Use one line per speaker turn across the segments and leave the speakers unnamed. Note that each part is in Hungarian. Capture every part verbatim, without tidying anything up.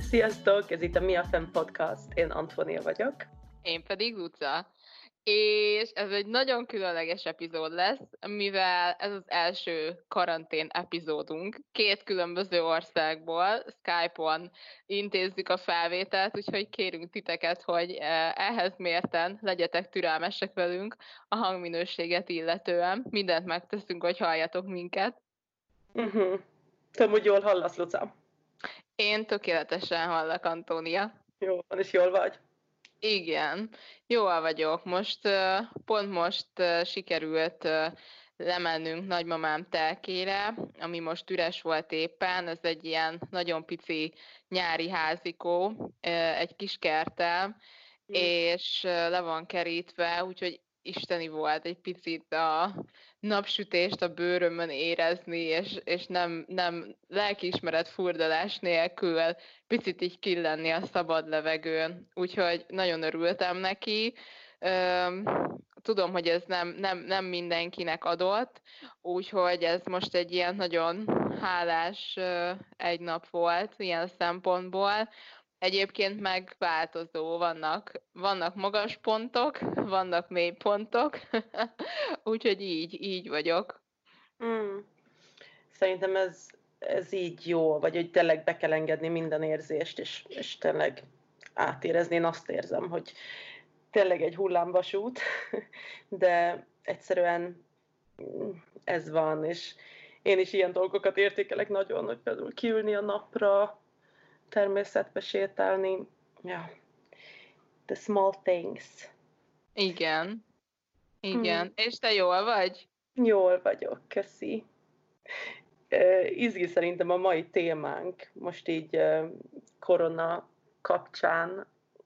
Sziasztok! Ez itt a Mi a Fenn Podcast. Én Antónia vagyok.
Én pedig Luca. És ez egy nagyon különleges epizód lesz, mivel ez az első karantén epizódunk. Két különböző országból, Skype-on intézzük a felvételt, úgyhogy kérünk titeket, hogy ehhez mérten legyetek türelmesek velünk a hangminőséget illetően. Mindent megteszünk, hogy halljatok minket.
Uh-huh. Tudom, hogy jól hallasz, Luca.
Én tökéletesen hallak, Antónia.
Jó van, és jól vagy?
Igen, jól vagyok. Most, pont most sikerült lemennünk nagymamám telkére, ami most üres volt éppen. Ez egy ilyen nagyon pici nyári házikó, egy kis kerttel, mm. és le van kerítve, úgyhogy isteni volt egy picit a napsütést a bőrömön érezni, és, és nem, nem lelkiismeret furdalás nélkül picit így killenni a szabad levegőn. Úgyhogy nagyon örültem neki. Tudom, hogy ez nem, nem, nem mindenkinek adott, úgyhogy ez most egy ilyen nagyon hálás egy nap volt ilyen szempontból. Egyébként meg változó, vannak, vannak magas pontok, vannak mély pontok, úgyhogy így, így vagyok.
Mm. Szerintem ez, ez így jó, vagy hogy tényleg be kell engedni minden érzést, és, és tényleg átérezni. Én azt érzem, hogy tényleg egy hullámvasút, de egyszerűen ez van, és én is ilyen dolgokat értékelek nagyon, hogy például kiülni a napra, természetbe sétálni. Ja. The small things.
Igen. Igen. Hmm. És te jól vagy?
Jól vagyok, köszi. Uh, izgi szerintem a mai témánk, most így uh, korona kapcsán,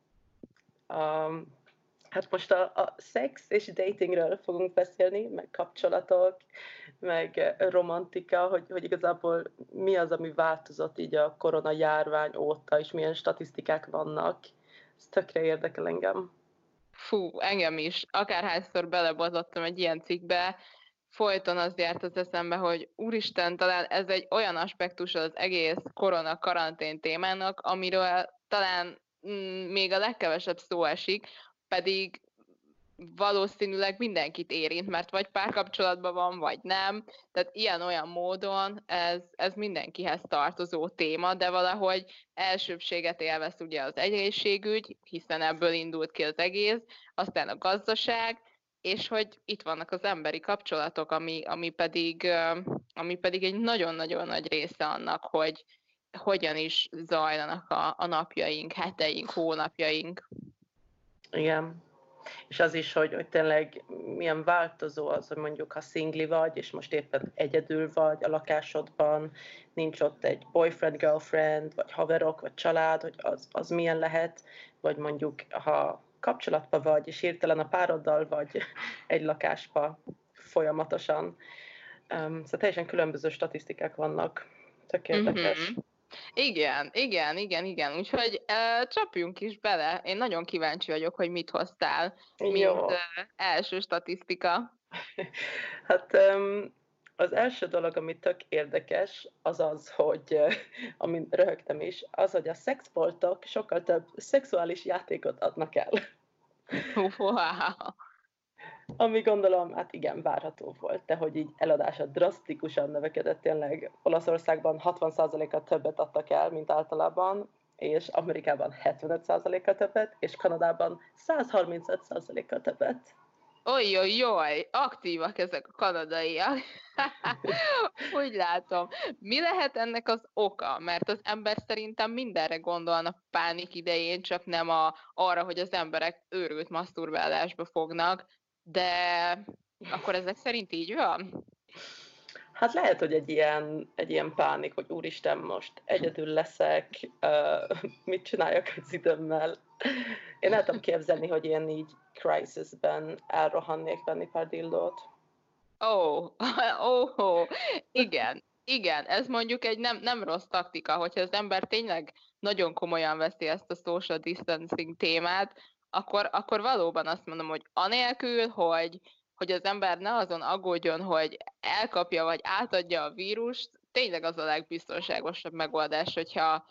um, hát most a, a szex és datingről fogunk beszélni, meg kapcsolatok, meg romantika, hogy, hogy igazából mi az, ami változott így a korona járvány óta, és milyen statisztikák vannak. Ez tökre érdekel engem.
Fú, engem is. Akárhányszor belebazottam egy ilyen cikkbe, folyton az járt az eszembe, hogy úristen, talán ez egy olyan aspektus az egész korona-karantén témának, amiről talán mm, még a legkevesebb szó esik, pedig valószínűleg mindenkit érint, mert vagy párkapcsolatban van, vagy nem. Tehát ilyen-olyan módon ez, ez mindenkihez tartozó téma, de valahogy elsőbséget élvez ugye az egészségügy, hiszen ebből indult ki az egész, aztán a gazdaság, és hogy itt vannak az emberi kapcsolatok, ami, ami, pedig, ami pedig egy nagyon-nagyon nagy része annak, hogy hogyan is zajlanak a, a napjaink, heteink, hónapjaink.
Igen. És az is, hogy, hogy tényleg milyen változó az, hogy mondjuk ha szingli vagy, és most éppen egyedül vagy a lakásodban, nincs ott egy boyfriend, girlfriend, vagy haverok, vagy család, hogy az, az milyen lehet, vagy mondjuk ha kapcsolatban vagy, és hirtelen a pároddal vagy egy lakásba folyamatosan. Um, szóval teljesen különböző statisztikák vannak. Tök érdekes.
Mm-hmm. Igen, igen, igen, igen. Úgyhogy uh, csapjunk is bele. Én nagyon kíváncsi vagyok, hogy mit hoztál, mint uh, első statisztika.
Hát um, az első dolog, ami tök érdekes, az az, hogy, uh, amin röhögtem is, az, hogy a szexboltok sokkal több szexuális játékot adnak el.
Wow.
Ami gondolom, hát igen, várható volt, de hogy így eladása drasztikusan növekedett, tényleg Olaszországban hatvan százalékkal többet adtak el, mint általában, és Amerikában hetvenöt százalékkal többet, és Kanadában száz harmincöt százalékkal többet.
Ojjojjoj, aktívak ezek a kanadaiak. Úgy látom. Mi lehet ennek az oka? Mert az ember szerintem mindenre gondolna pánik idején, csak nem a, arra, hogy az emberek őrült maszturbálásba fognak, de akkor ezek szerint így van?
Hát lehet, hogy egy ilyen, egy ilyen pánik, hogy úristen, most egyedül leszek, uh, mit csináljak az időmmel. Én el tudom képzelni, hogy én így crisisben elrohannék venni pár dildót.
Ó, oh, oh, oh. igen, igen, ez mondjuk egy nem, nem rossz taktika, hogyha az ember tényleg nagyon komolyan veszi ezt a social distancing témát, akkor, akkor valóban azt mondom, hogy anélkül, hogy, hogy az ember ne azon aggódjon, hogy elkapja vagy átadja a vírust, tényleg az a legbiztonságosabb megoldás, hogyha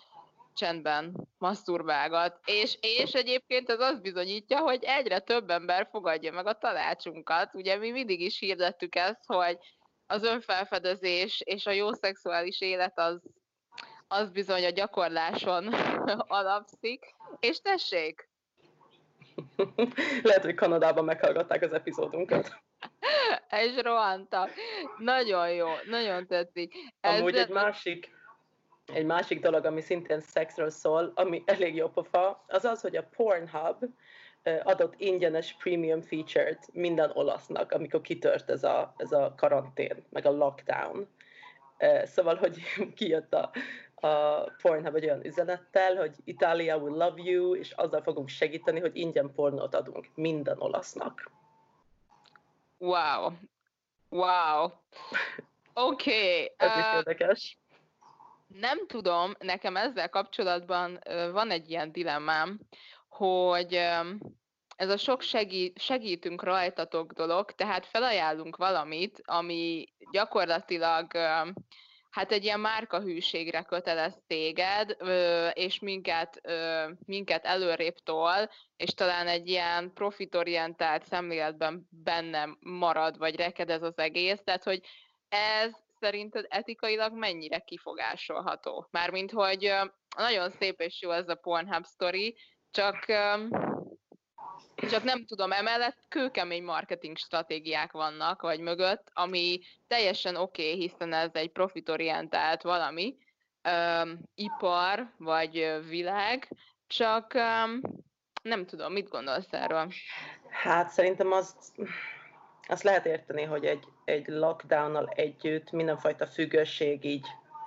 csendben masszurválgat. És, és egyébként ez azt bizonyítja, hogy egyre több ember fogadja meg a tanácsunkat. Ugye mi mindig is hirdettük ezt, hogy az önfelfedezés és a jó szexuális élet az, az bizony a gyakorláson alapszik. És tessék!
Lehet, hogy Kanadában meghallgatták az epizódunkat.
És rohantak. Nagyon jó, nagyon tetszik.
Amúgy egy másik, egy másik dolog, ami szintén szexről szól, ami elég jó pofa, az az, hogy a Pornhub adott ingyenes premium feature-t minden olasznak, amikor kitört ez a, ez a karantén, meg a lockdown. Szóval, hogy kijött a, a Pornhub egy olyan üzenettel, hogy Italia will love you, és azzal fogunk segíteni, hogy ingyen pornót adunk minden olasznak.
Wow. Wow. Oké. Okay.
Ez uh, is érdekes.
Nem tudom, nekem ezzel kapcsolatban uh, van egy ilyen dilemmám, hogy um, ez a sok segít, segítünk rajtatok dolog, tehát felajánlunk valamit, ami gyakorlatilag um, hát egy ilyen márkahűségre kötelez téged, és minket, minket előrébb tol, és talán egy ilyen profitorientált szemléletben benne marad, vagy rekedez az egész, tehát hogy ez szerinted etikailag mennyire kifogásolható? Mármint, hogy nagyon szép és jó ez a Pornhub sztori, csak... Csak nem tudom, emellett kőkemény marketing stratégiák vannak, vagy mögött, ami teljesen oké, okay, hiszen ez egy profitorientált valami, um, ipar, vagy világ, csak um, nem tudom, mit gondolsz erről?
Hát szerintem azt, azt lehet érteni, hogy egy, egy lockdownnal együtt mindenfajta függőség így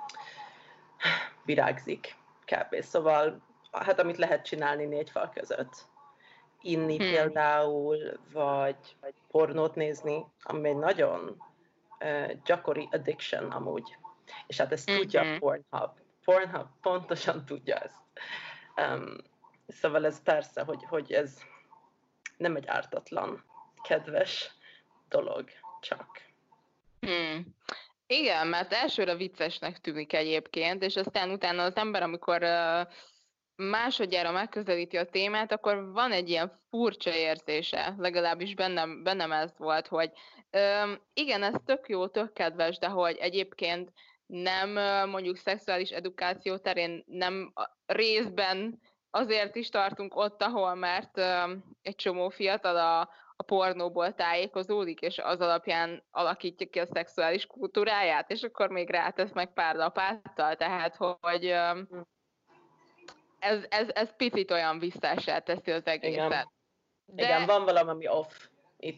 virágzik kb. Szóval, hát amit lehet csinálni négy fal között. Inni hmm. például, vagy, vagy pornót nézni, ami egy nagyon uh, gyakori addiction amúgy. És hát ezt mm-hmm. tudja a Pornhub. Pornhub pontosan tudja ezt. Um, szóval ez persze, hogy, hogy ez nem egy ártatlan, kedves dolog, csak.
Hmm. Igen, mert elsőre viccesnek tűnik egyébként, és aztán utána az ember, amikor... Uh, másodjára megközelíti a témát, akkor van egy ilyen furcsa érzése, legalábbis bennem, bennem ez volt, hogy öm, igen, ez tök jó, tök kedves, de hogy egyébként nem mondjuk szexuális edukáció terén nem részben azért is tartunk ott, ahol, mert öm, egy csomó fiatal a, a pornóból tájékozódik, és az alapján alakítja ki a szexuális kultúráját, és akkor még rátesz meg pár lapáttal, tehát hogy... Öm, Ez, ez, ez picit olyan visszásá teszi az egészet.
Igen, de... Igen, van valami, ami off itt.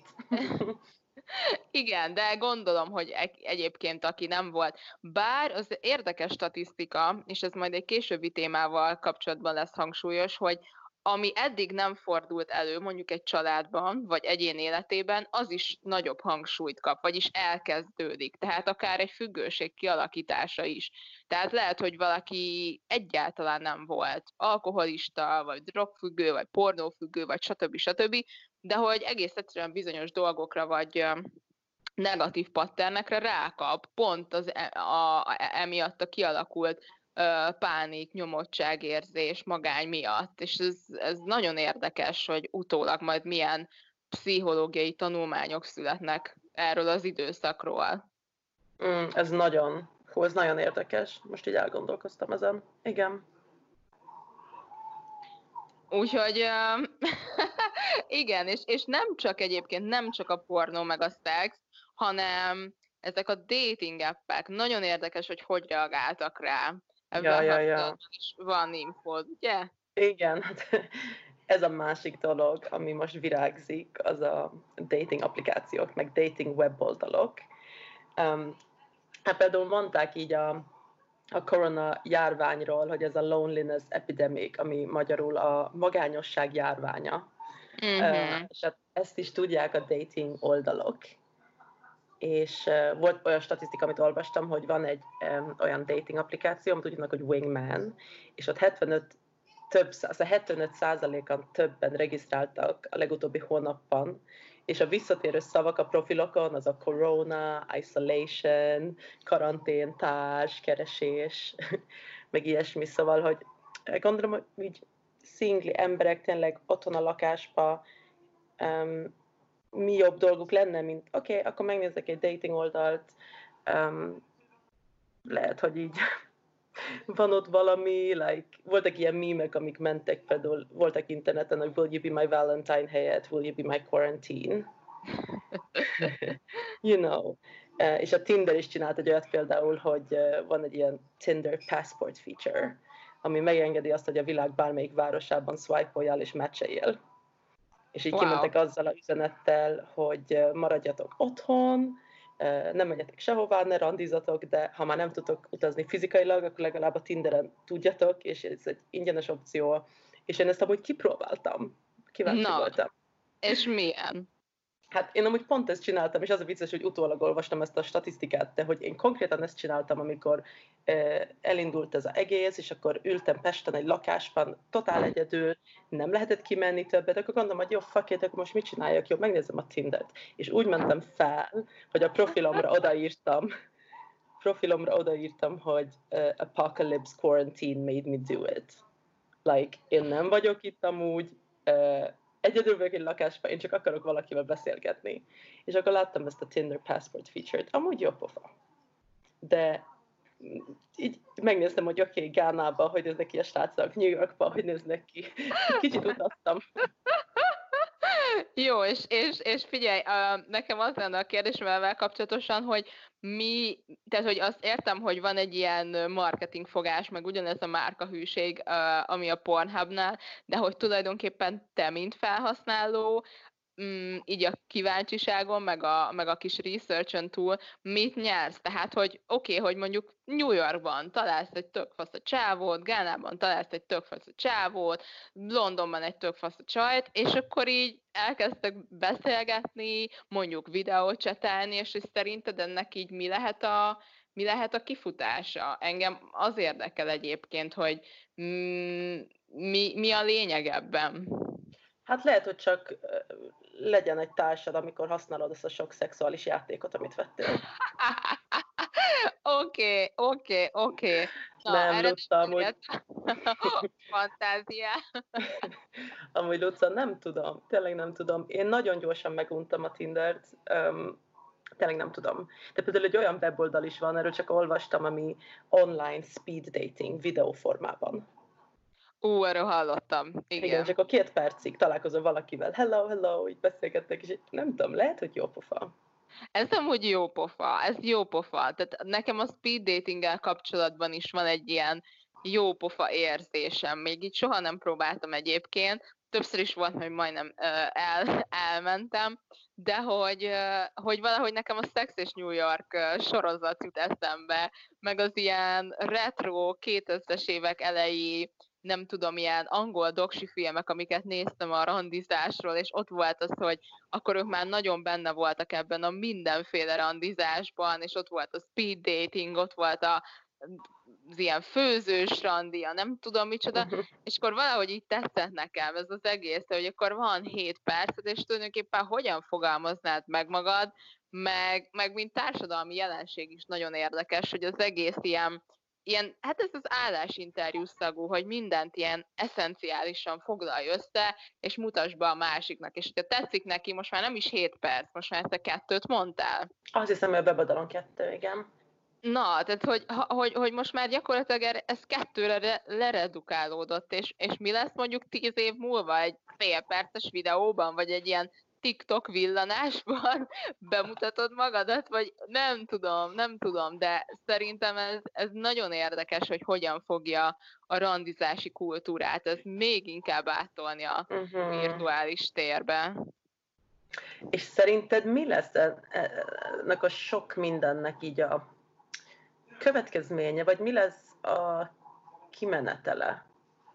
Igen, de gondolom, hogy egyébként aki nem volt. Bár az érdekes statisztika, és ez majd egy későbbi témával kapcsolatban lesz hangsúlyos, hogy ami eddig nem fordult elő mondjuk egy családban, vagy egyén életében, az is nagyobb hangsúlyt kap, vagyis elkezdődik. Tehát akár egy függőség kialakítása is. Tehát lehet, hogy valaki egyáltalán nem volt alkoholista, vagy drogfüggő, vagy pornófüggő, vagy stb. stb., de hogy egész egyszerűen bizonyos dolgokra, vagy negatív patternekre rákap, pont az e- a, a, emiatt a kialakult pánik, nyomottságérzés, magány miatt. És ez, ez nagyon érdekes, hogy utólag majd milyen pszichológiai tanulmányok születnek erről az időszakról.
Mm, ez nagyon, hú, ez nagyon érdekes. Most így elgondolkoztam ezen. Igen.
Úgyhogy igen, és, és nem csak egyébként, nem csak a pornó meg a szex, hanem ezek a dating appek. Nagyon érdekes, hogy hogy reagáltak rá.
Ebben ja, ja, ja.
is van infód, ugye?
Igen, hát ez a másik dolog, ami most virágzik, az a dating applikációk, meg dating weboldalok. Um, hát például mondták így a, a korona járványról, hogy ez a loneliness epidemic, ami magyarul a magányosság járványa. Mm-hmm. Uh, és hát ezt is tudják a dating oldalok. És uh, volt olyan statisztika, amit olvastam, hogy van egy um, olyan dating applikáció, amit úgy hogy Wingman, és ott hetvenöt több száz, hetvenöt százalékan többen regisztráltak a legutóbbi hónapban, és a visszatérő szavak a profilokon az a corona, isolation, karantén, társ, keresés, meg ilyesmi, szóval, hogy gondolom, hogy így szingli emberek tényleg otthon a lakásba, um, mi jobb dolguk lenne, mint oké, okay, akkor megnézzek egy dating oldalt, um, lehet, hogy így van ott valami, like, voltak ilyen mímek, amik mentek, például voltak interneten, hogy will you be my Valentine helyett, will you be my quarantine? You know. Uh, és a Tinder is csinált egy olyat például, hogy uh, van egy ilyen Tinder passport feature, ami megengedi azt, hogy a világ bármelyik városában swipe-oljál és matcheljél. És így wow. Kimentek azzal a üzenettel, hogy uh, maradjatok otthon, uh, nem menjetek sehová, ne randizatok, de ha már nem tudtok utazni fizikailag, akkor legalább a Tinderen tudjatok, és ez egy ingyenes opció. És én ezt amúgy kipróbáltam. Kíváncsi
Na,
voltam.
És milyen?
Hát én amúgy pont ezt csináltam, és az a vicces, hogy utólag olvastam ezt a statisztikát, de hogy én konkrétan ezt csináltam, amikor eh, elindult ez az egész, és akkor ültem Pesten egy lakásban, totál egyedül, nem lehetett kimenni többet, akkor gondolom, hogy jó, fuck it, akkor most mit csináljak, jó, megnézem a Tindert. És úgy mentem fel, hogy a profilomra odaírtam, profilomra odaírtam, hogy uh, Apocalypse Quarantine made me do it. Like, én nem vagyok itt amúgy, uh, egyedül vagyok egy lakásban, én csak akarok valakivel beszélgetni. És akkor láttam ezt a Tinder Passport feature-t, amúgy jó pofa. De így megnéztem, hogy oké, okay, Gánában, hogy néznek ki a srácok, New Yorkban, hogy néznek ki. Kicsit utaztam.
Jó, és, és, és figyelj, nekem az lenne a kérdésem ezzel kapcsolatosan, hogy mi, tehát hogy azt értem, hogy van egy ilyen marketingfogás, meg ugyanez a márkahűség, ami a Pornhubnál, de hogy tulajdonképpen te, mint felhasználó, Mm, így a kíváncsiságon, meg a, meg a kis research-ön túl mit nyersz? Tehát, hogy oké, okay, hogy mondjuk New Yorkban találsz egy tök fasz a csávót, Gánában találsz egy tök fasz a csávót, Londonban egy tök fasz a csajt, és akkor így elkezdtek beszélgetni, mondjuk videót csetelni, és hogy szerinted ennek így mi lehet a, mi lehet a kifutása? Engem az érdekel egyébként, hogy mm, mi, mi a lényeg ebben?
Hát lehet, hogy csak legyen egy társad, amikor használod azt a sok szexuális játékot, amit vettél.
Oké, oké, oké.
Nem, Luca, amúgy...
Fantázia.
Amúgy, Luca, nem tudom, tényleg nem tudom. Én nagyon gyorsan meguntam a Tindert, um, tényleg nem tudom. De például egy olyan weboldal is van, erről csak olvastam, ami online speed dating videóformában.
Ú, erről hallottam. Igen.
Igen, csak a két percig találkozol valakivel. Hello, hello, így beszélgettek, és nem tudom, lehet, hogy jó pofa.
Ez amúgy jó pofa, ez jó pofa. Tehát nekem a speed datinggel kapcsolatban is van egy ilyen jó pofa érzésem. Még így soha nem próbáltam egyébként. Többször is volt, hogy majdnem el, elmentem, de hogy, hogy valahogy nekem a Sex és New York sorozat jut eszembe, meg az ilyen retro kétezres évek elejé, nem tudom, ilyen angol doksi filmek, amiket néztem a randizásról, és ott volt az, hogy akkor ők már nagyon benne voltak ebben a mindenféle randizásban, és ott volt a speed dating, ott volt a az ilyen főzős randia, nem tudom micsoda, uh-huh. És akkor valahogy így tetszett nekem ez az egész, hogy akkor van hét percet, és tulajdonképpen hogyan fogalmaznád meg magad, meg, meg mint társadalmi jelenség is nagyon érdekes, hogy az egész ilyen, ilyen hát ez az állásinterjú szagú, hogy mindent ilyen eszenciálisan foglalj össze, és mutasd be a másiknak, és hogyha tetszik neki, most már nem is hét perc, most már ezt a kettőt mondtál.
Azt hiszem, hogy a weboldalon kettő, igen.
Na, tehát hogy, hogy, hogy most már gyakorlatilag ez kettőre leredukálódott, és, és mi lesz mondjuk tíz év múlva egy fél perces videóban, vagy egy ilyen TikTok villanásban bemutatod magadat, vagy nem tudom, nem tudom, de szerintem ez, ez nagyon érdekes, hogy hogyan fogja a randizási kultúrát, ez még inkább áttolni a uh-huh. virtuális térbe.
És szerinted mi lesz ennek a sok mindennek így a következménye, vagy mi lesz a kimenetele?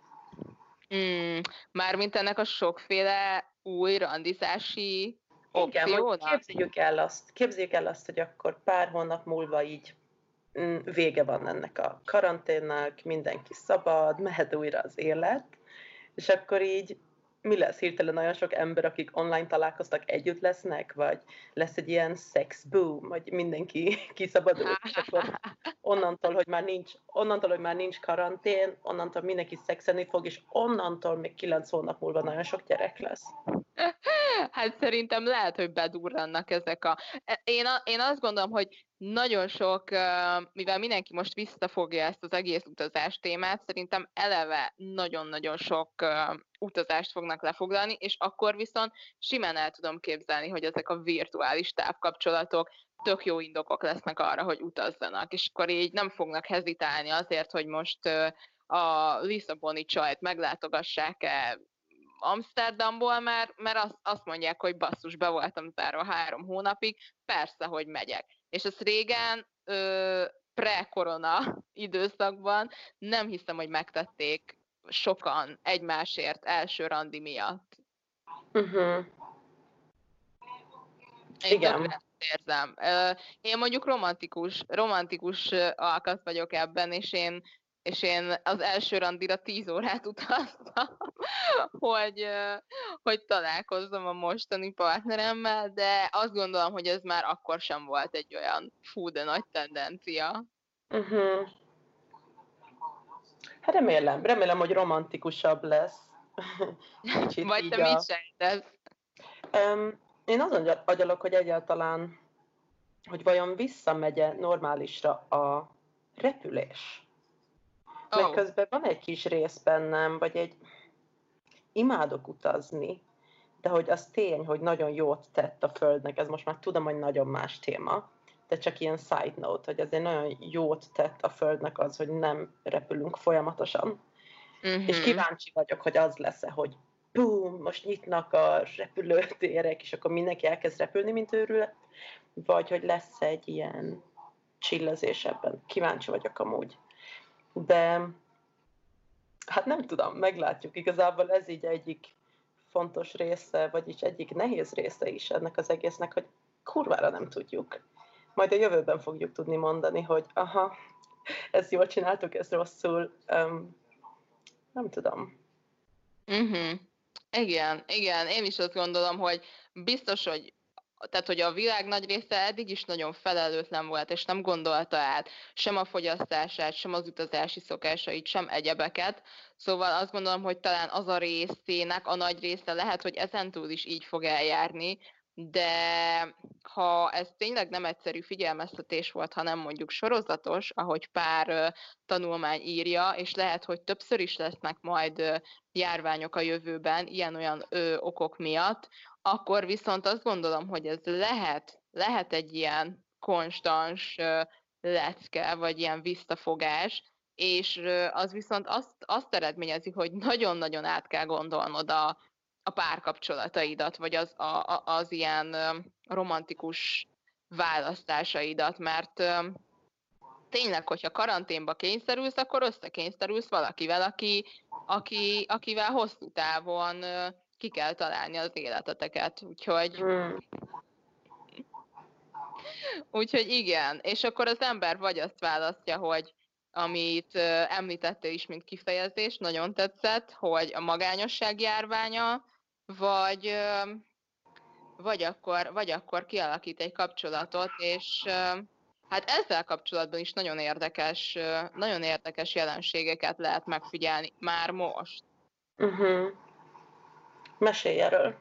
Mm, mármint ennek a sokféle új randizási opciónak?
Igen, képzeljük el azt, képzeljük el azt, hogy akkor pár hónap múlva így mm, vége van ennek a karanténnak, mindenki szabad, mehet újra az élet, és akkor így mi lesz? Hirtelen nagyon sok ember, akik online találkoztak, együtt lesznek? Vagy lesz egy ilyen sex boom, vagy mindenki kiszabadul, és akkor onnantól, hogy már nincs, onnantól, hogy már nincs karantén, onnantól mindenki szexelni fog, és onnantól még kilenc hónap múlva nagyon sok gyerek lesz.
Hát szerintem lehet, hogy bedurrannak ezek a... Én, a, én azt gondolom, hogy nagyon sok, mivel mindenki most visszafogja ezt az egész utazás témát, szerintem eleve nagyon-nagyon sok utazást fognak lefoglalni, és akkor viszont simán el tudom képzelni, hogy ezek a virtuális távkapcsolatok tök jó indokok lesznek arra, hogy utazzanak, és akkor így nem fognak hezitálni azért, hogy most a Lisszaboni csajt meglátogassák-e Amsterdamból, mert, mert azt, azt mondják, hogy basszus, be voltam zárva három hónapig, persze, hogy megyek. És ezt régen, ö, pre-korona időszakban nem hiszem, hogy megtették sokan egymásért első randi miatt.
Uh-huh.
Én
Igen.
tökre ezt érzem. Én mondjuk romantikus, romantikus alkat vagyok ebben, és én és én az első randira tíz órát utaztam, hogy, hogy találkozzam a mostani partneremmel, de azt gondolom, hogy ez már akkor sem volt egy olyan fú, de nagy tendencia.
Uh-huh. Hát remélem, remélem, hogy romantikusabb lesz.
Kicsit Vagy te a... mit sejtesz?
Um, én azon agyalok, hogy egyáltalán, hogy vajon visszamegye normálisra a repülés. Meg oh. közben van egy kis rész bennem, vagy egy imádok utazni, de hogy az tény, hogy nagyon jót tett a Földnek, ez most már tudom, hogy nagyon más téma, de csak ilyen side note, hogy azért nagyon jót tett a Földnek az, hogy nem repülünk folyamatosan. Uh-huh. És kíváncsi vagyok, hogy az lesz-e, hogy boom, most nyitnak a repülőtérek, és akkor mindenki elkezd repülni, mint őrület, vagy hogy lesz egy ilyen chillezés ebben. Kíváncsi vagyok amúgy. De hát nem tudom, meglátjuk. Igazából ez így egyik fontos része, vagyis egyik nehéz része is ennek az egésznek, hogy kurvára nem tudjuk. Majd a jövőben fogjuk tudni mondani, hogy aha, ezt jól csináltuk, ez rosszul. Um, nem tudom.
Uh-huh. Igen, igen, én is azt gondolom, hogy biztos, hogy tehát, hogy a világ nagy része eddig is nagyon felelőtlen volt, és nem gondolta át sem a fogyasztását, sem az utazási szokásait, sem egyebeket. Szóval azt gondolom, hogy talán az a részének a nagy része lehet, hogy ezentúl is így fog eljárni, de ha ez tényleg nem egyszerű figyelmeztetés volt, hanem mondjuk sorozatos, ahogy pár tanulmány írja, és lehet, hogy többször is lesznek majd járványok a jövőben ilyen-olyan okok miatt, akkor viszont azt gondolom, hogy ez lehet, lehet egy ilyen konstans lecke, vagy ilyen visszafogás, és az viszont azt, azt eredményezi, hogy nagyon-nagyon át kell gondolnod a, a párkapcsolataidat, vagy az, a, az ilyen romantikus választásaidat, mert tényleg, hogyha karanténba kényszerülsz, akkor összekényszerülsz valakivel, aki, aki, akivel hosszú távon ki kell találni az életeteket, úgyhogy... Hmm. Úgyhogy igen, és akkor az ember vagy azt választja, hogy amit említettél is, mint kifejezés, nagyon tetszett, hogy a magányosság járványa, vagy, vagy, akkor, vagy akkor kialakít egy kapcsolatot, és hát ezzel kapcsolatban is nagyon érdekes, nagyon érdekes jelenségeket lehet megfigyelni már most.
Uh-huh. Mesélj erről.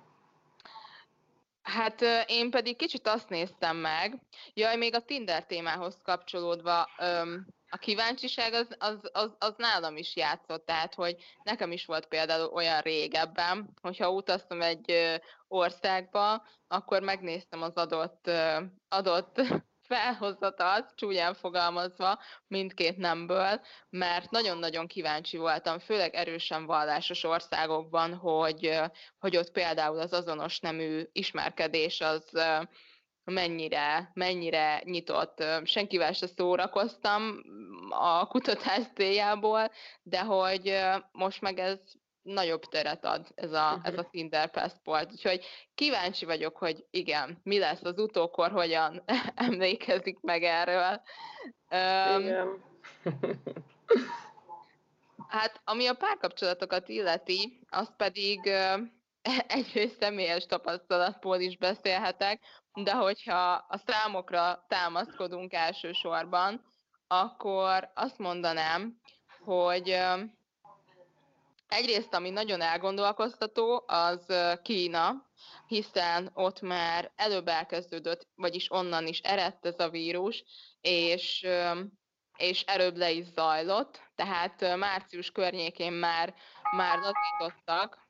Hát én pedig kicsit azt néztem meg, jaj, még a Tinder témához kapcsolódva, a kíváncsiság az, az, az, az nálam is játszott, tehát hogy nekem is volt például olyan régebben, hogyha utaztam egy országba, akkor megnéztem az adott, adott felhozatat, csúnyán fogalmazva, mindkét nemből, mert nagyon-nagyon kíváncsi voltam, főleg erősen vallásos országokban, hogy, hogy ott például az azonos nemű ismerkedés az mennyire, mennyire nyitott. Senkivel se szórakoztam a kutatás céljából, de hogy most meg ez nagyobb teret ad, ez a, uh-huh. ez a Tinder Passport. Úgyhogy kíváncsi vagyok, hogy igen, mi lesz az utókor, hogyan emlékezik meg erről.
Igen.
Hát, ami a párkapcsolatokat illeti, az pedig ö, egyrészt személyes tapasztalatból is beszélhetek, de hogyha a számokra támaszkodunk elsősorban, akkor azt mondanám, hogy ö, egyrészt, ami nagyon elgondolkoztató, az ö, Kína, hiszen ott már előbb elkezdődött, vagyis onnan is eredt ez a vírus, és ö, és előbb le is zajlott, tehát ö, március környékén már, már lazítottak,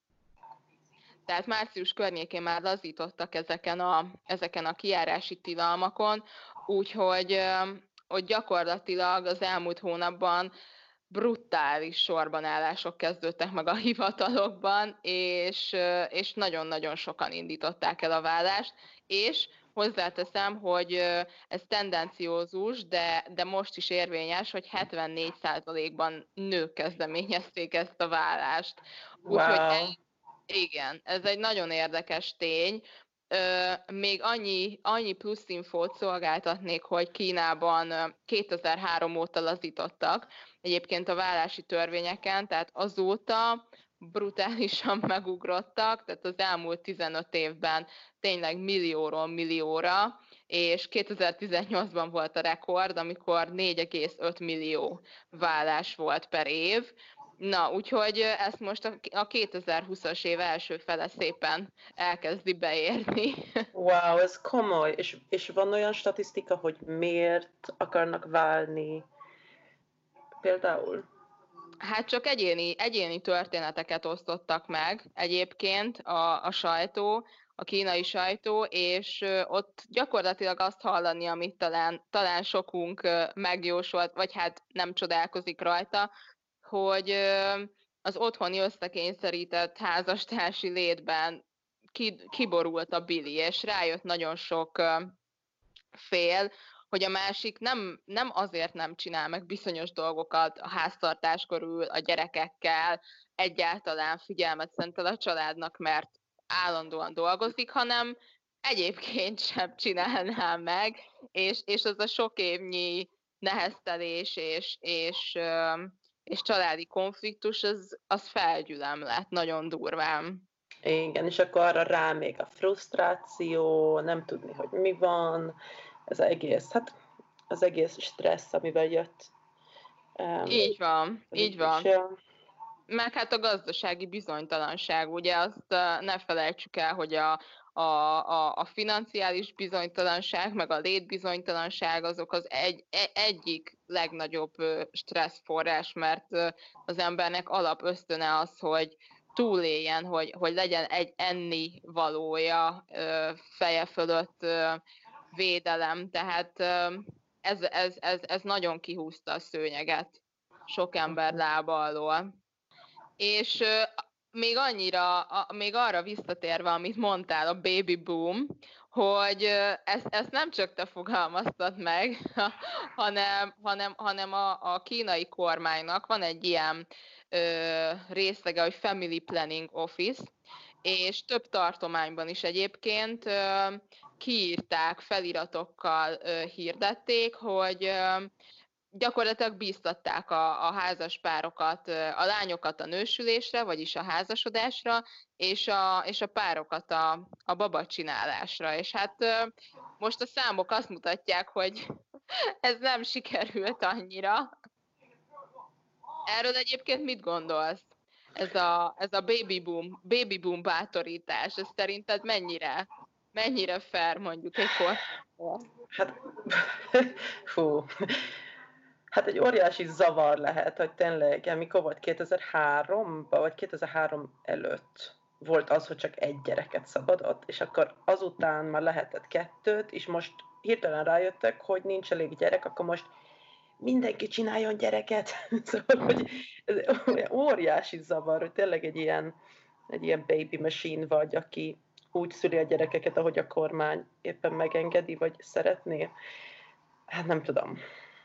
tehát március környékén már lazítottak ezeken a, ezeken a kijárási tilalmakon, úgyhogy ö, hogy gyakorlatilag az elmúlt hónapban brutális sorbanállások kezdődtek meg a hivatalokban, és, ö, és nagyon-nagyon sokan indították el a vállást, és hozzáteszem, hogy ö, ez tendenciózus, de, de most is érvényes, hogy hetvennégy százalékban nők kezdeményezték ezt a vállást. Úgyhogy
Wow.
igen, ez egy nagyon érdekes tény. Ö, még annyi, annyi plusz infót szolgáltatnék, hogy Kínában ö, kétezer-három óta lazítottak egyébként a vállási törvényeken, tehát azóta brutálisan megugrottak, tehát az elmúlt tizenöt évben tényleg millióról millióra, és kétezer-tizennyolcban volt a rekord, amikor négy egész öt millió vállás volt per év. Na, úgyhogy ezt most a a kétezer-húszas év első fele szépen elkezdi beérni.
Wow, ez komoly. És, és van olyan statisztika, hogy miért akarnak válni például?
Hát csak egyéni, egyéni történeteket osztottak meg egyébként a, a sajtó, a kínai sajtó, és ö, ott gyakorlatilag azt hallani, amit talán, talán sokunk ö, megjósolt, vagy hát nem csodálkozik rajta, hogy ö, az otthoni összekényszerített házastársi létben ki, kiborult a bili, és rájött nagyon sok ö, fél, hogy a másik nem, nem azért nem csinál meg bizonyos dolgokat a háztartás körül, a gyerekekkel, egyáltalán figyelmet szentel a családnak, mert állandóan dolgozik, hanem egyébként sem csinálná meg, és, és az a sok évnyi neheztelés és, és, ö, és családi konfliktus, az, az felgyülem lett nagyon durván.
Igen, és akkor arra rá még a frusztráció, nem tudni, hogy mi van, ez egész, hát az egész stressz, amivel jött. Um,
Így van, így
és,
van.
ja,
Meg hát a gazdasági bizonytalanság, ugye azt ö, ne felejtsük el, hogy a, a, a, a financiális bizonytalanság, meg a létbizonytalanság azok az egy, e- egyik legnagyobb ö, stresszforrás, mert ö, az embernek alap ösztöne az, hogy túléljen, hogy, hogy legyen egy enni valója, ö, feje fölött ö, védelem, tehát ö, ez, ez, ez, ez nagyon kihúzta a szőnyeget sok ember lába alól. És ö, még annyira, a, még arra visszatérve, amit mondtál, a baby boom, hogy ö, ezt, ezt nem csak te fogalmaztad meg, hanem, hanem, hanem a, a kínai kormánynak van egy ilyen ö, részlege, hogy Family Planning Office, és több tartományban is egyébként ö, kiírták, feliratokkal ö, hirdették, hogy ö, gyakorlatilag bíztatták a, a házas párokat, a lányokat a nősülésre, vagyis a házasodásra, és a, és a párokat a, a babacsinálásra. És hát most a számok azt mutatják, hogy ez nem sikerült annyira. Erről egyébként mit gondolsz? Ez a, ez a baby boom, baby boom bátorítás, ez szerinted mennyire, mennyire fair mondjuk egy kormányról?
hát, fú, hát egy óriási zavar lehet, hogy tényleg, mikor volt kétezer-háromban, vagy kétezer-három előtt volt az, hogy csak egy gyereket szabadott, és akkor azután már lehetett kettőt, és most hirtelen rájöttek, hogy nincs elég gyerek, akkor most mindenki csináljon gyereket. Szóval, hogy ez óriási zavar, hogy tényleg egy ilyen, egy ilyen baby machine vagy, aki úgy szüli a gyerekeket, ahogy a kormány éppen megengedi, vagy szeretné. Hát nem tudom.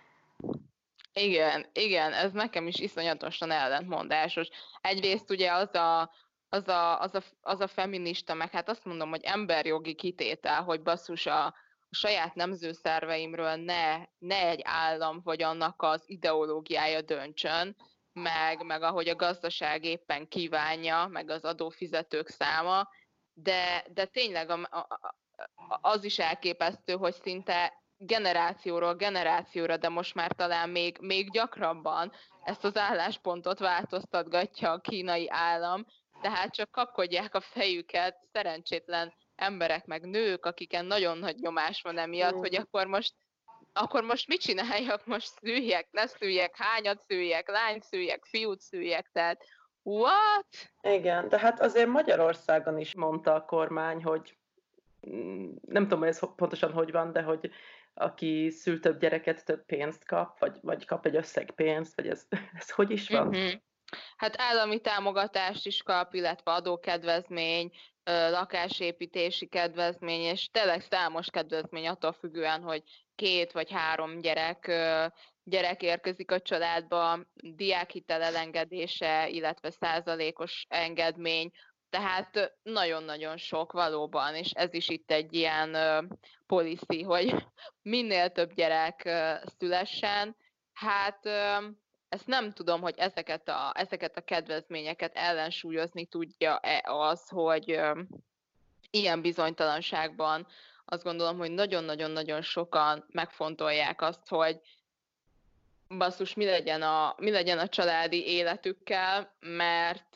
Igen, igen, ez nekem is iszonyatosan ellentmondásos. Egyrészt ugye az a, az a, az a, az a feminista, meg hát azt mondom, hogy emberjogi kitétel, hogy basszus a, a saját nemzőszerveimről ne, ne egy állam vagy annak az ideológiája döntsön, meg, meg ahogy a gazdaság éppen kívánja, meg az adófizetők száma, de, de tényleg a, a, az is elképesztő, hogy szinte generációról generációra, de most már talán még, még gyakrabban ezt az álláspontot változtatgatja a kínai állam, tehát csak kapkodják a fejüket szerencsétlen emberek meg nők, akiken nagyon nagy nyomás van emiatt, hogy akkor most akkor most mit csináljak? Most szüljek, ne szüljek, hányat szüljek, lányt szüljek, fiút szüljek, tehát what?
Igen, de hát azért Magyarországon is mondta a kormány, hogy nem tudom, hogy ez pontosan hogy van, de hogy aki szül több gyereket, több pénzt kap, vagy, vagy kap egy összeg pénzt, vagy ez, ez hogy is van?
Uh-huh. Hát állami támogatást is kap, illetve adókedvezmény, lakásépítési kedvezmény, és tényleg számos kedvezmény attól függően, hogy két vagy három gyerek, gyerek érkezik a családba, diákhitel elengedése, illetve százalékos engedmény, tehát nagyon-nagyon sok valóban, és ez is itt egy ilyen policy, hogy minél több gyerek szülessen. Hát ezt nem tudom, hogy ezeket a, ezeket a kedvezményeket ellensúlyozni tudja-e az, hogy ilyen bizonytalanságban azt gondolom, hogy nagyon-nagyon-nagyon sokan megfontolják azt, hogy basszus, mi legyen a, mi legyen a családi életükkel, mert,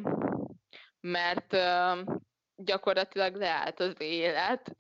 mert gyakorlatilag leállt az élet,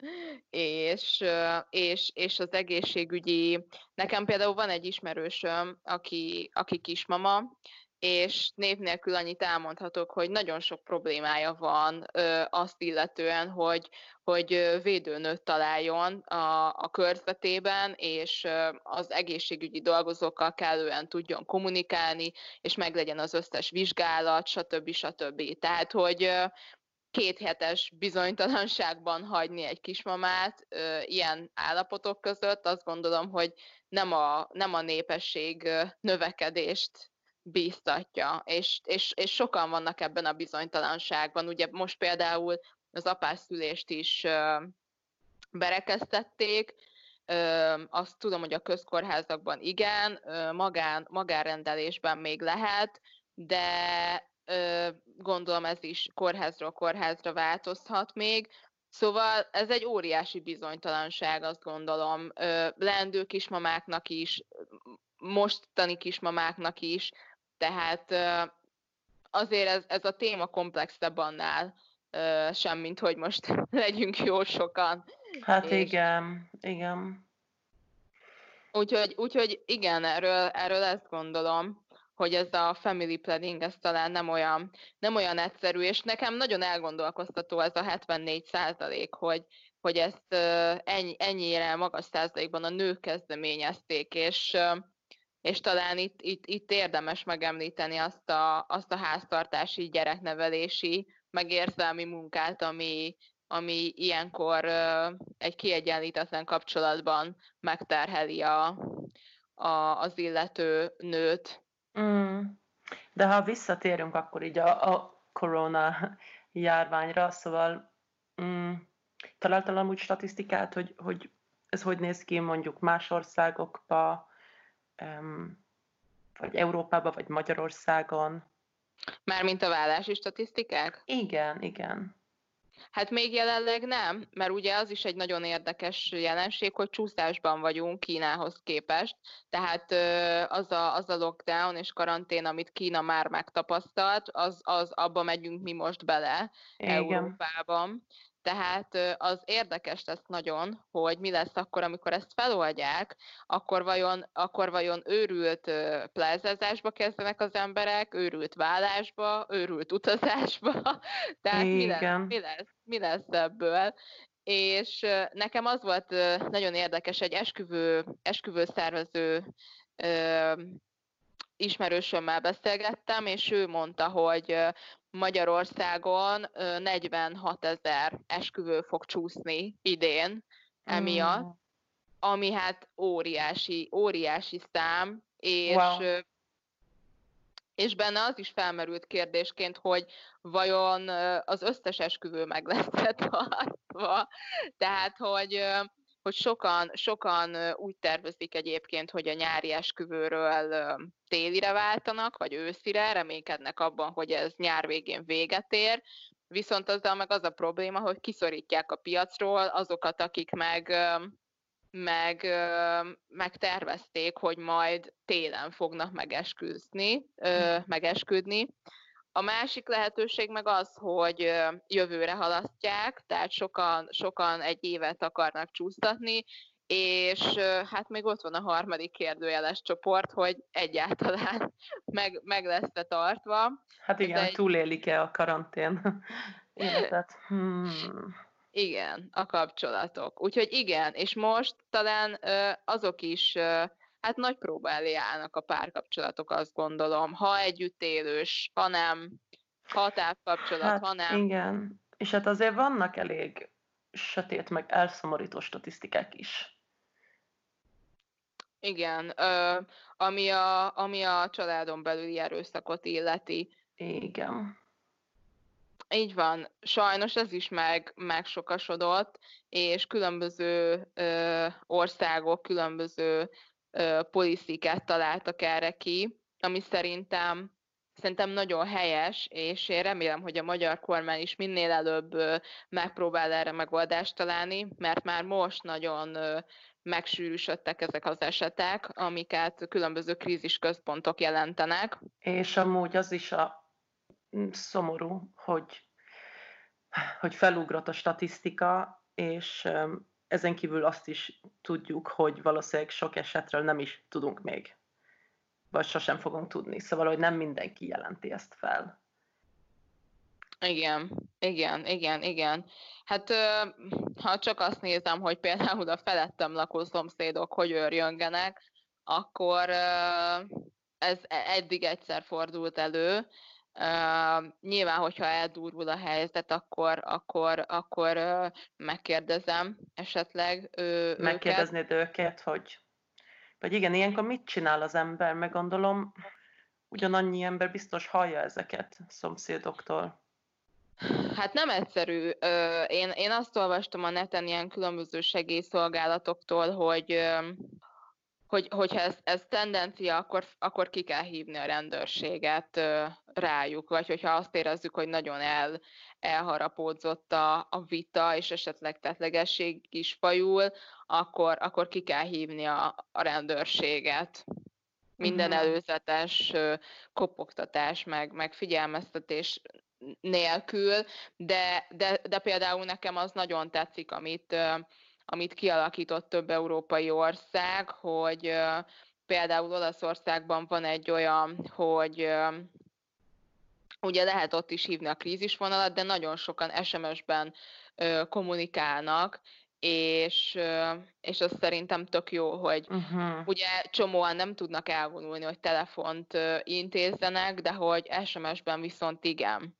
és, és, és az egészségügyi... Nekem például van egy ismerősöm, aki, aki kismama, és név nélkül annyit elmondhatok, hogy nagyon sok problémája van ö, azt illetően, hogy, hogy védőnőt találjon a, a körzetében, és ö, az egészségügyi dolgozókkal kellően tudjon kommunikálni, és meglegyen az összes vizsgálat, stb. stb. Tehát, hogy ö, két hetes bizonytalanságban hagyni egy kismamát ö, ilyen állapotok között, azt gondolom, hogy nem a, nem a népesség ö, növekedést bíztatja, és, és, és sokan vannak ebben a bizonytalanságban. Ugye most például az apásszülést is ö, berekeztették, ö, azt tudom, hogy a közkórházakban igen, ö, magán, magánrendelésben még lehet, de ö, gondolom ez is kórházról kórházra változhat még. Szóval ez egy óriási bizonytalanság, azt gondolom, ö, leendő kismamáknak is, mostani kismamáknak is, tehát azért ez, ez a téma komplexebb annál, sem, mint hogy most legyünk jó sokan.
Hát és... igen, igen.
Úgyhogy, úgyhogy igen, erről, erről ezt gondolom, hogy ez a family planning, ez talán nem olyan, nem olyan egyszerű, és nekem nagyon elgondolkoztató ez a hetvennégy százalék, hogy, hogy ezt ennyi, ennyire magas százalékban a nők kezdeményezték, és és talán itt, itt, itt érdemes megemlíteni azt a, azt a háztartási, gyereknevelési, meg érzelmi munkát, ami, ami ilyenkor egy kiegyenlítetlen kapcsolatban megterheli a, a, az illető nőt.
Mm. De ha visszatérünk akkor így a, a korona járványra, szóval mm, találtál amúgy statisztikát, hogy, hogy ez hogy néz ki mondjuk más országokban, vagy Európában, vagy Magyarországon.
Mármint a vállási statisztikák?
Igen, igen.
Hát még jelenleg nem, mert ugye az is egy nagyon érdekes jelenség, hogy csúszásban vagyunk Kínához képest, tehát az a, az a lockdown és karantén, amit Kína már megtapasztalt, az, az abba megyünk mi most bele. Igen. Európában. Tehát az érdekes lesz nagyon, hogy mi lesz akkor, amikor ezt feloldják, akkor vajon, akkor vajon őrült plázázásba kezdenek az emberek, őrült vállásba, őrült utazásba, tehát mi lesz, mi, lesz, mi lesz ebből. És nekem az volt nagyon érdekes, egy esküvő, esküvő szervező ismerősömmel beszélgettem, és ő mondta, hogy Magyarországon negyvenhatezer esküvő fog csúszni idén emiatt, mm. ami hát óriási, óriási szám, és, wow. és benne az is felmerült kérdésként, hogy vajon az összes esküvő meg lesz tartva, tehát hogy, hogy sokan, sokan úgy tervezik egyébként, hogy a nyári esküvőről télire váltanak, vagy őszire, reménykednek abban, hogy ez nyár végén véget ér, viszont azzal meg az a probléma, hogy kiszorítják a piacról azokat, akik meg, meg, megtervezték, hogy majd télen fognak megesküdni, megesküdni. A másik lehetőség meg az, hogy jövőre halasztják, tehát sokan, sokan egy évet akarnak csúsztatni, és hát még ott van a harmadik kérdőjeles csoport, hogy egyáltalán meg, meg lesz-e tartva.
Hát igen, egy... túlélik-e a karantén életet? Hmm.
Igen, a kapcsolatok. Úgyhogy igen, és most talán azok is hát nagy próba elé állnak a párkapcsolatok, azt gondolom. Ha együttélős, ha nem, ha távkapcsolat,
hát,
ha nem.
Igen, és hát azért vannak elég sötét, meg elszomorító statisztikák is.
Igen, ö, ami, a, ami a családon belüli erőszakot illeti.
Igen.
Így van. Sajnos ez is meg, megsokasodott, és különböző ö, országok, különböző ö, politikát találtak erre ki, ami szerintem, szerintem nagyon helyes, és én remélem, hogy a magyar kormány is minél előbb ö, megpróbál erre megoldást találni, mert már most nagyon ö, megsűrűsödtek ezek az esetek, amiket különböző krízisközpontok jelentenek.
És amúgy az is a szomorú, hogy, hogy felugrott a statisztika, és ezen kívül azt is tudjuk, hogy valószínűleg sok esetről nem is tudunk még, vagy sosem fogunk tudni. Szóval, hogy nem mindenki jelenti ezt fel.
Igen, igen, igen, igen. Hát ha csak azt nézem, hogy például a felettem lakó szomszédok hogy őrjöngenek, akkor ez eddig egyszer fordult elő. Nyilván, hogyha eldurvul a helyzet, akkor, akkor, akkor megkérdezem esetleg őket.
Megkérdeznéd őket, hogy... Vagy igen, ilyenkor mit csinál az ember? Meg gondolom, ugyanannyi ember biztos hallja ezeket szomszédoktól.
Hát nem egyszerű. Én, én azt olvastam a neten ilyen különböző segélyszolgálatoktól, hogy, hogy hogyha ez, ez tendencia, akkor, akkor ki kell hívni a rendőrséget rájuk, vagy hogyha azt érezzük, hogy nagyon el, elharapódzott a, a vita, és esetleg tettlegesség is fajul, akkor, akkor ki kell hívni a, a rendőrséget. Minden uh-huh. előzetes kopogtatás, meg, meg figyelmeztetés nélkül, de, de, de például nekem az nagyon tetszik, amit, amit kialakított több európai ország, hogy például Olaszországban van egy olyan, hogy ugye lehet ott is hívni a krízisvonalat, de nagyon sokan es em es-ben kommunikálnak, és, és az szerintem tök jó, hogy uh-huh. ugye csomóan nem tudnak elvonulni, hogy telefont intézzenek, de hogy es em es-ben viszont igen.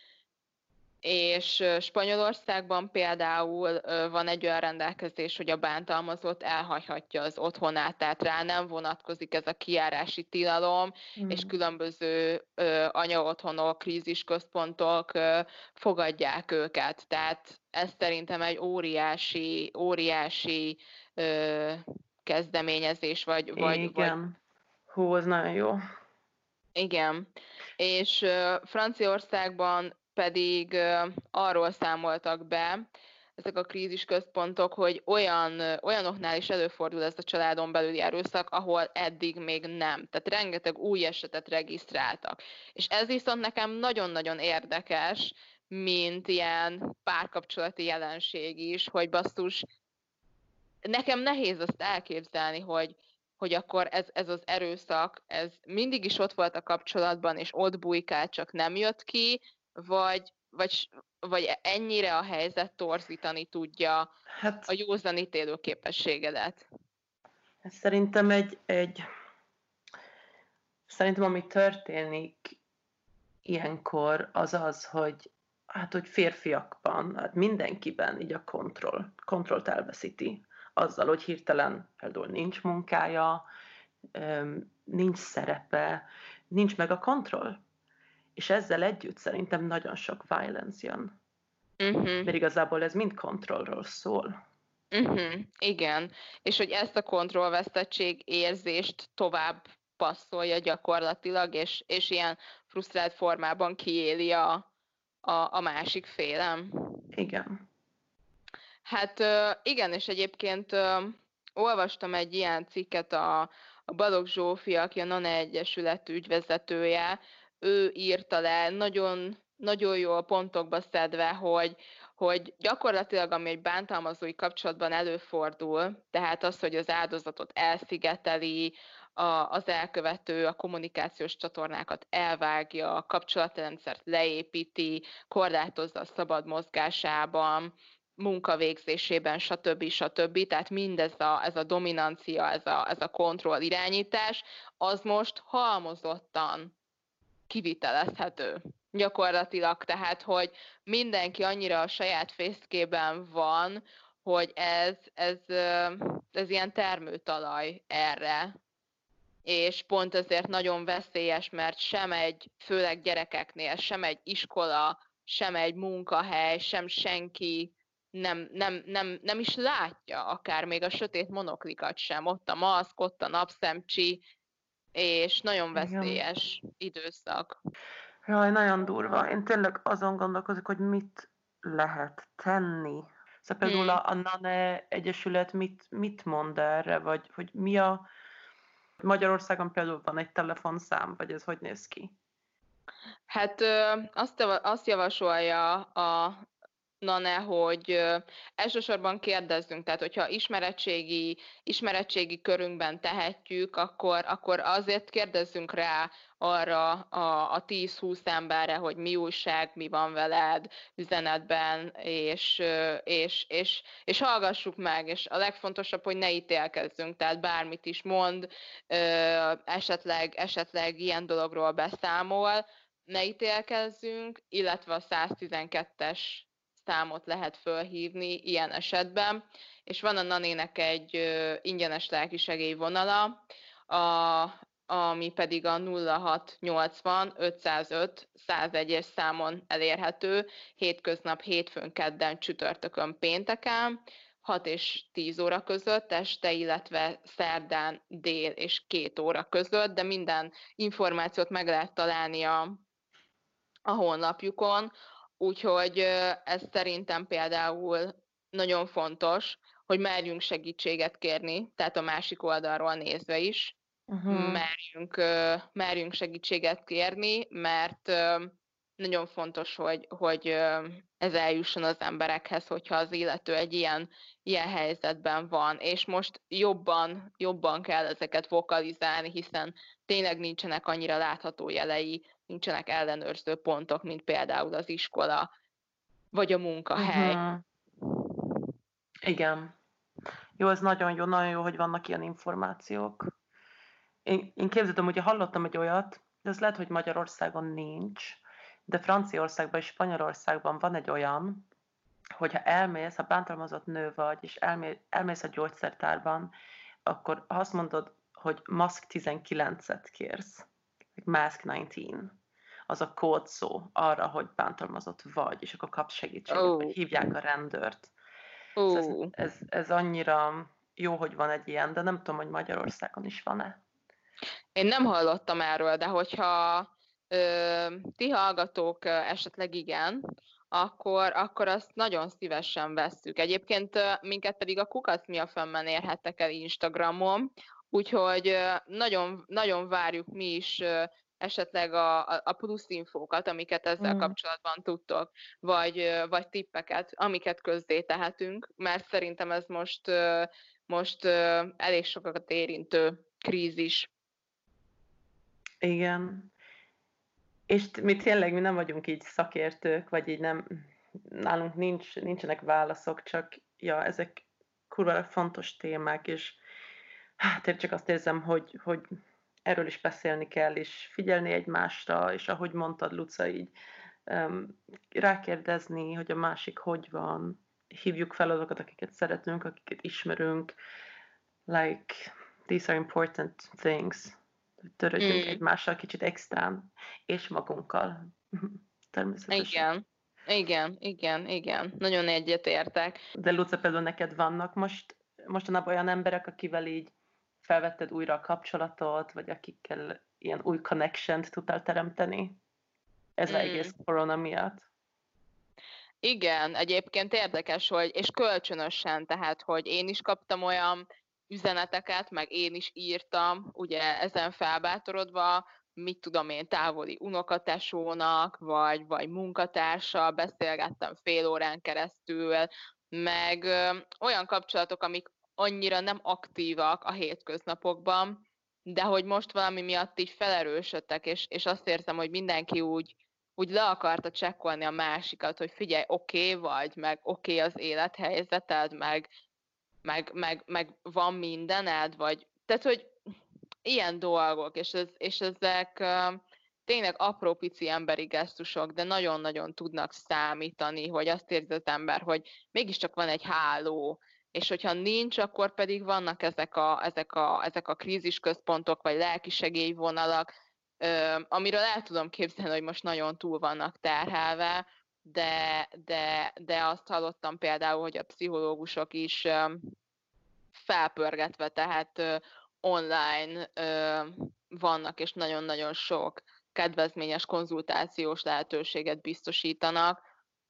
És Spanyolországban például van egy olyan rendelkezés, hogy a bántalmazott elhagyhatja az otthonát, tehát rá nem vonatkozik ez a kijárási tilalom, mm. és különböző anyaotthonok, krízisközpontok fogadják őket. Tehát ez szerintem egy óriási, óriási kezdeményezés, vagy... vagy
Igen. Vagy... Hú, ez nagyon jó.
Igen. És Franciaországban pedig arról számoltak be ezek a krízisközpontok, hogy olyan, olyanoknál is előfordul ez a családon belüli erőszak, ahol eddig még nem. Tehát rengeteg új esetet regisztráltak. És ez viszont nekem nagyon-nagyon érdekes, mint ilyen párkapcsolati jelenség is, hogy basszus, nekem nehéz azt elképzelni, hogy hogy akkor ez, ez az erőszak, ez mindig is ott volt a kapcsolatban, és ott bujkált, csak nem jött ki, vagy, vagy, vagy ennyire a helyzet torzítani tudja hát, a józanítélő képességedet?
Szerintem egy, egy szerintem ami történik ilyenkor, az az, hogy hát, hogy férfiakban, hát mindenkiben így a kontroll, kontrollt elveszíti. Azzal, hogy hirtelen például nincs munkája, nincs szerepe, nincs meg a kontroll. És ezzel együtt szerintem nagyon sok violence jön. Uh-huh. Mert igazából ez mind kontrollról szól.
Uh-huh, igen. És hogy ezt a kontrollvesztettség érzést tovább passzolja gyakorlatilag, és, és ilyen frusztrált formában kiéli a, a, a másik félem.
Igen.
Hát igen, és egyébként olvastam egy ilyen cikket, a, a Balogh Zsófi, aki a NANE Egyesület ügyvezetője, ő írta le nagyon, nagyon jól pontokba szedve, hogy, hogy gyakorlatilag ami egy bántalmazói kapcsolatban előfordul, tehát az, hogy az áldozatot elszigeteli, a, az elkövető a kommunikációs csatornákat elvágja, a kapcsolatrendszert leépíti, korlátozza a szabad mozgásában, munkavégzésében, stb. stb. Tehát mindez a, ez a dominancia, ez a, ez a kontroll irányítás, az most halmozottan kivitelezhető. Gyakorlatilag, tehát, hogy mindenki annyira a saját fészkében van, hogy ez, ez, ez ilyen termőtalaj erre. És pont ezért nagyon veszélyes, mert sem egy, főleg gyerekeknél, sem egy iskola, sem egy munkahely, sem senki nem, nem, nem, nem is látja, akár még a sötét monoklikat sem. Ott a maszk, ott a napszemcsi, és nagyon
Igen.
veszélyes időszak.
Jaj, nagyon durva. Én tényleg azon gondolkozok, hogy mit lehet tenni. Szóval például
Hmm.
a, a NANE Egyesület mit, mit mond erre, vagy hogy mi a... Magyarországon például van egy telefonszám, vagy ez hogy néz ki?
Hát azt, azt javasolja a NANE, hogy elsősorban kérdezzünk, tehát hogyha ismeretségi, ismeretségi körünkben tehetjük, akkor, akkor azért kérdezzünk rá arra a, a tíz-húsz emberre, hogy mi újság, mi van veled üzenetben, és, és, és, és hallgassuk meg, és a legfontosabb, hogy ne ítélkezzünk, tehát bármit is mond, esetleg, esetleg ilyen dologról beszámol, ne ítélkezzünk, illetve a száztizenkettes számot lehet fölhívni ilyen esetben, és van a nanének egy ö, ingyenes lelkisegély vonala, a, ami pedig a nulla hat nyolcvan ötszázöt százegyes számon elérhető, hétköznap, hétfőn, kedden, csütörtökön, pénteken, hat és tíz óra között este, illetve szerdán dél és két óra között, de minden információt meg lehet találni a a honlapjukon, úgyhogy ez szerintem például nagyon fontos, hogy merjünk segítséget kérni, tehát a másik oldalról nézve is,
Uh-huh.
merjünk, merjünk segítséget kérni, mert nagyon fontos, hogy, hogy ez eljusson az emberekhez, hogyha az illető egy ilyen, ilyen helyzetben van, és most jobban, jobban kell ezeket vokalizálni, hiszen tényleg nincsenek annyira látható jelei, nincsenek ellenőrző pontok, mint például az iskola, vagy a munkahely.
Uh-huh. Igen. Jó, ez nagyon jó, nagyon jó, hogy vannak ilyen információk. Én, én képzeltem, hogy hallottam egy olyat, de ez lehet, hogy Magyarországon nincs, de Franciaországban és Spanyolországban van egy olyan, hogyha elmész, ha bántalmazott nő vagy, és elmé, elmész a gyógyszertárban, akkor azt mondod, hogy maszk tizenkilencet kérsz, mask tizenkilenc, az a kódszó arra, hogy bántalmazott vagy, és akkor kapsz segítséget,
Ó.
vagy hívják a rendőrt.
Ó.
Szóval ez, ez, ez annyira jó, hogy van egy ilyen, de nem tudom, hogy Magyarországon is van-e.
Én nem hallottam erről, de hogyha ö, ti hallgatók ö, esetleg igen, akkor, akkor azt nagyon szívesen vesszük. Egyébként ö, minket pedig a Kukac Mi a Fönnben érhettek el Instagramon, úgyhogy ö, nagyon, nagyon várjuk mi is ö, esetleg a, a plusz infókat, amiket ezzel
Mm.
kapcsolatban tudtok, vagy, ö, vagy tippeket, amiket közzé tehetünk, mert szerintem ez most, ö, most ö, elég sokakat érintő krízis.
Igen. És mi tényleg mi nem vagyunk így szakértők, vagy így nem, nálunk nincs, nincsenek válaszok, csak ja, ezek kurva fontos témák, és hát én csak azt érzem, hogy, hogy erről is beszélni kell, és figyelni egymásra, és ahogy mondtad, Luca, így um, rákérdezni, hogy a másik hogy van, hívjuk fel azokat, akiket szeretünk, akiket ismerünk, like, these are important things. Törődjünk
Mm.
egymással kicsit extrán, és magunkkal. Természetesen.
Igen. Igen, igen, igen. Nagyon egyetértek.
De Luca, például neked vannak most mostanában olyan emberek, akivel így felvetted újra a kapcsolatot, vagy akikkel ilyen új connection-t tudtál teremteni? Ez az
Mm.
egész korona miatt.
Igen, egyébként érdekes, hogy, és kölcsönösen, tehát, hogy én is kaptam olyan üzeneteket, meg én is írtam, ugye ezen felbátorodva, mit tudom én, távoli unokatesónak, vagy, vagy munkatársal beszélgettem fél órán keresztül, meg ö, olyan kapcsolatok, amik annyira nem aktívak a hétköznapokban, de hogy most valami miatt így felerősödtek, és, és azt érzem, hogy mindenki úgy, úgy le akarta csekkolni a másikat, hogy figyelj, oké okay vagy, meg oké okay az élethelyzeted, meg, meg, meg, meg van mindened, vagy tehát, hogy ilyen dolgok, és, ez, és ezek uh, tényleg apró pici emberi gesztusok, de nagyon-nagyon tudnak számítani, hogy azt érzi az ember, hogy mégiscsak van egy háló, és hogyha nincs, akkor pedig vannak ezek a, ezek a, ezek a krízisközpontok, vagy lelkisegélyvonalak, uh, amiről el tudom képzelni, hogy most nagyon túl vannak terhelve, de, de, de azt hallottam például, hogy a pszichológusok is um, felpörgetve, tehát uh, online uh, vannak, és nagyon-nagyon sok kedvezményes konzultációs lehetőséget biztosítanak.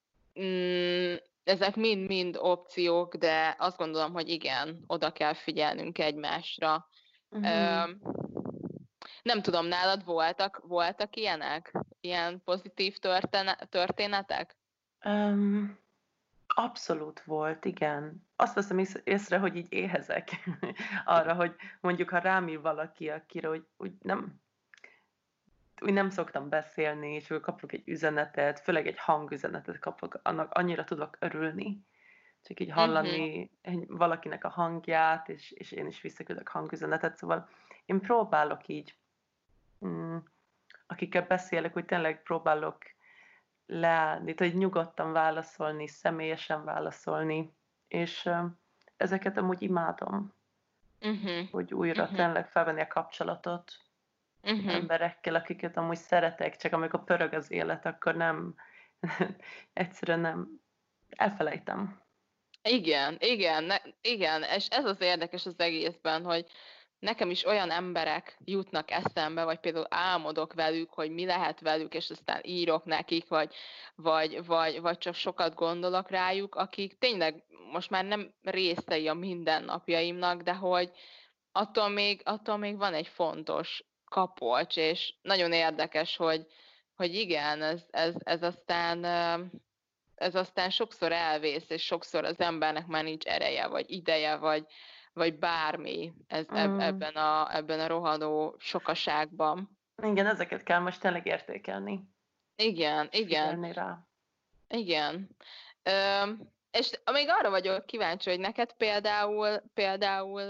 Mm, ezek mind-mind opciók, de azt gondolom, hogy igen, oda kell figyelnünk egymásra.
Uh-huh.
Uh, nem tudom, nálad voltak, voltak ilyenek? Ilyen pozitív történe- történetek?
Um, abszolút volt, igen. Azt veszem észre, hogy így éhezek arra, hogy mondjuk, ha rám ír valaki, akire hogy úgy nem, úgy nem szoktam beszélni, és akkor kapok egy üzenetet, főleg egy hangüzenetet kapok, annak annyira tudok örülni. Csak így hallani uh-huh. valakinek a hangját, és, és én is visszaküldök hangüzenetet, szóval én próbálok így, mm, akikkel beszélek, hogy tényleg próbálok leállni, hogy nyugodtan válaszolni, személyesen válaszolni, és uh, ezeket amúgy imádom,
uh-huh.
hogy újra
uh-huh.
tényleg felvenni a kapcsolatot uh-huh. emberekkel, akiket amúgy szeretek, csak amikor pörög az élet, akkor nem, egyszerűen nem, elfelejtem.
Igen, igen, ne, igen, és ez az érdekes az egészben, hogy nekem is olyan emberek jutnak eszembe, vagy például álmodok velük, hogy mi lehet velük, és aztán írok nekik, vagy, vagy, vagy, vagy csak sokat gondolok rájuk, akik tényleg most már nem részei a mindennapjaimnak, de hogy attól még, attól még van egy fontos kapocs, és nagyon érdekes, hogy, hogy igen, ez, ez, ez aztán ez aztán sokszor elvész, és sokszor az embernek már nincs ereje, vagy ideje, vagy, vagy bármi ez,
Mm.
ebben, a, ebben a rohanó sokaságban.
Igen, ezeket kell most tényleg értékelni.
Igen, igen.
Rá.
Igen. Ö, és még arra vagyok kíváncsi, hogy neked például, például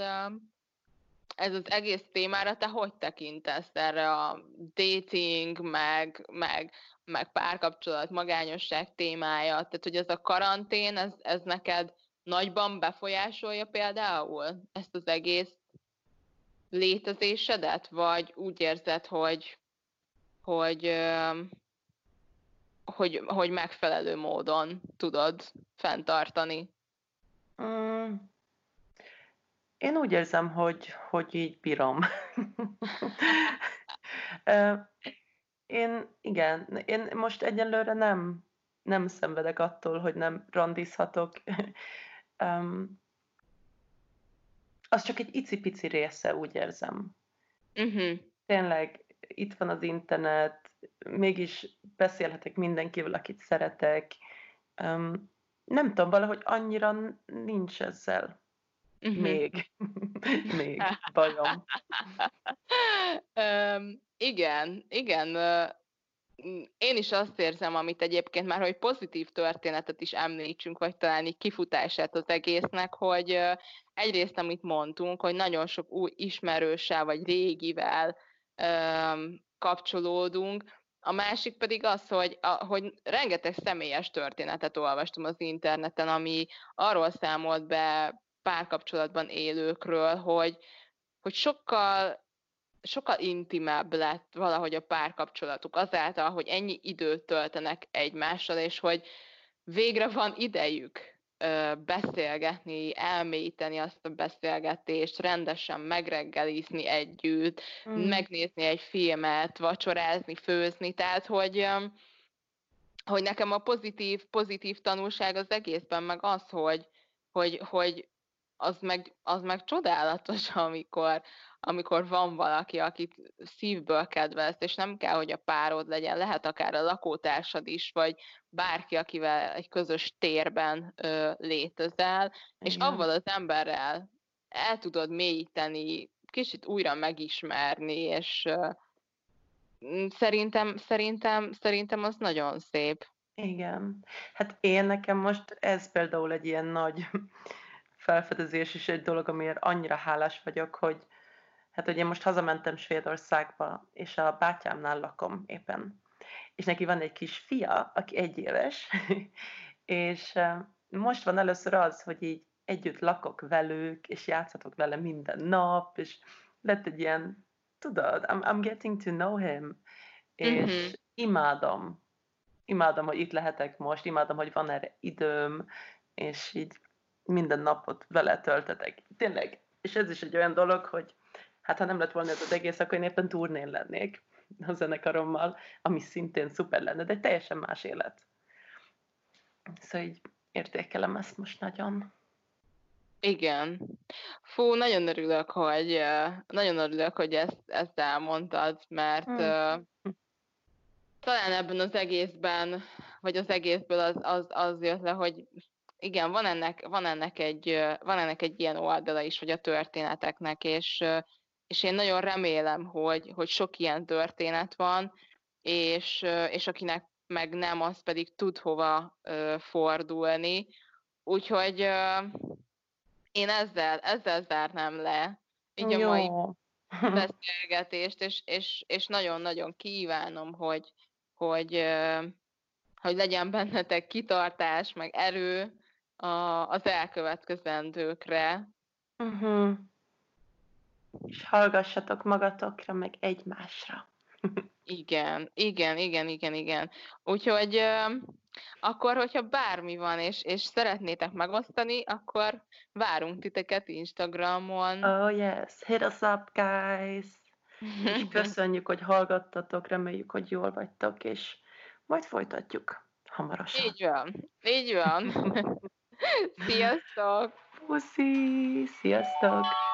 ez az egész témára te hogy tekintesz erre a dating, meg, meg, meg párkapcsolat, magányosság témája? Tehát, hogy ez a karantén, ez, ez neked nagyban befolyásolja például ezt az egész létezésedet? Vagy úgy érzed, hogy, hogy, hogy, hogy megfelelő módon tudod fenntartani?
Mm. Én úgy érzem, hogy, hogy így bírom. Én, igen, én most egyelőre nem, nem szenvedek attól, hogy nem randizhatok. um, az csak egy icipici része, úgy érzem.
Uh-huh.
Tényleg, itt van az internet, mégis beszélhetek mindenkivel, akit szeretek. Um, nem tudom, valahogy annyira nincs ezzel. Uh-huh. Még. Még bajom.
um, igen, igen. Én is azt érzem, amit egyébként már, hogy pozitív történetet is említsünk, vagy talán így kifutását az egésznek, hogy egyrészt, amit mondtunk, hogy nagyon sok új ismerőssel, vagy régivel um, kapcsolódunk, a másik pedig az, hogy, a, hogy rengeteg személyes történetet olvastam az interneten, ami arról számolt be párkapcsolatban élőkről, hogy, hogy sokkal sokkal intimebb lett valahogy a párkapcsolatuk azáltal, hogy ennyi időt töltenek egymással, és hogy végre van idejük ö, beszélgetni, elmélyíteni azt a beszélgetést, rendesen megreggelizni együtt,
Mm.
megnézni egy filmet, vacsorázni, főzni, tehát hogy, ö, hogy nekem a pozitív, pozitív tanulság az egészben meg az, hogy, hogy, hogy az meg, az meg csodálatos, amikor, amikor van valaki, akit szívből kedvelsz, és nem kell, hogy a párod legyen, lehet akár a lakótársad is, vagy bárki, akivel egy közös térben ö, létezel, és avval
Igen.
az emberrel el tudod mélyíteni, kicsit újra megismerni, és ö, szerintem, szerintem, szerintem az nagyon szép.
Igen. Hát én nekem most ez például egy ilyen nagy felfedezés és egy dolog, amiért annyira hálás vagyok, hogy hát hogy én most hazamentem Svédországba, és a bátyámnál lakom éppen. És neki van egy kis fia, aki egy éves, és eh, most van először az, hogy így együtt lakok velük, és játszhatok vele minden nap, és lett egy ilyen, tudod, I'm, I'm getting to know him,
Uh-huh.
és imádom, imádom, hogy itt lehetek most, imádom, hogy van erre időm, és így minden napot vele töltetek. Tényleg. És ez is egy olyan dolog, hogy hát ha nem lett volna ez az egész, akkor én éppen turnén lennék a zenekarommal, ami szintén szuper lenne, de egy teljesen más élet. Szóval így értékelem ezt most nagyon.
Igen. Fú, nagyon örülök, hogy ö, nagyon örülök, hogy ezt, ezt elmondtad, mert
Mm.
ö, talán ebben az egészben, vagy az egészből az, az, az jött le, hogy igen, van ennek, van ennek egy, ö, van ennek egy ilyen oldala is, hogy a történeteknek, és, ö, és én nagyon remélem, hogy, hogy sok ilyen történet van, és, ö, és akinek meg nem, az pedig tud hova ö, fordulni. Úgyhogy ö, én ezzel, ezzel zárnám le így a mai
Jó.
beszélgetést, és, és, és nagyon-nagyon kívánom, hogy, hogy, ö, hogy legyen bennetek kitartás, meg erő a, az elkövetkezendőkre.
uh-huh. És hallgassatok magatokra, meg egymásra.
Igen, igen, igen, igen, igen. Úgyhogy ö, akkor, hogyha bármi van, és, és szeretnétek megosztani, akkor várunk titeket Instagramon.
Oh yes, hit us up, guys! És köszönjük, hogy hallgattatok, reméljük, hogy jól vagytok, és majd folytatjuk hamarosan.
Így van, így van. Sziasztok!
Puszi! Sziasztok!